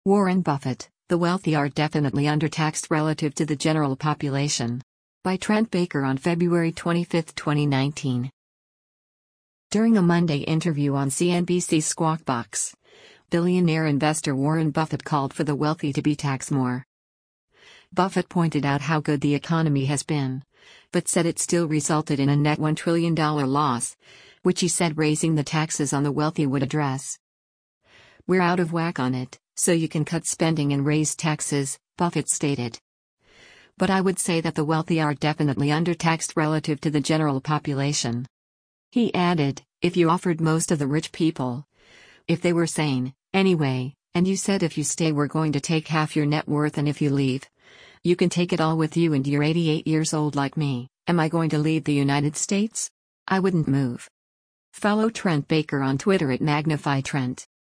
Warren Buffett, the wealthy are definitely undertaxed relative to the general population. By Trent Baker on February 25, 2019. During a Monday interview on CNBC's Squawk Box, billionaire investor Warren Buffett called for the wealthy to be taxed more. Buffett pointed out how good the economy has been, but said it still resulted in a net $1 trillion loss, which he said raising the taxes on the wealthy would address. "We're out of whack on it, so you can cut spending and raise taxes," Buffett stated. "But I would say that the wealthy are definitely undertaxed relative to the general population." He added, "If you offered most of the rich people, if they were sane, anyway, and you said if you stay we're going to take half your net worth and if you leave, you can take it all with you and you're 88 years old like me, am I going to leave the United States? I wouldn't move." Follow Trent Baker on Twitter at MagnifyTrent.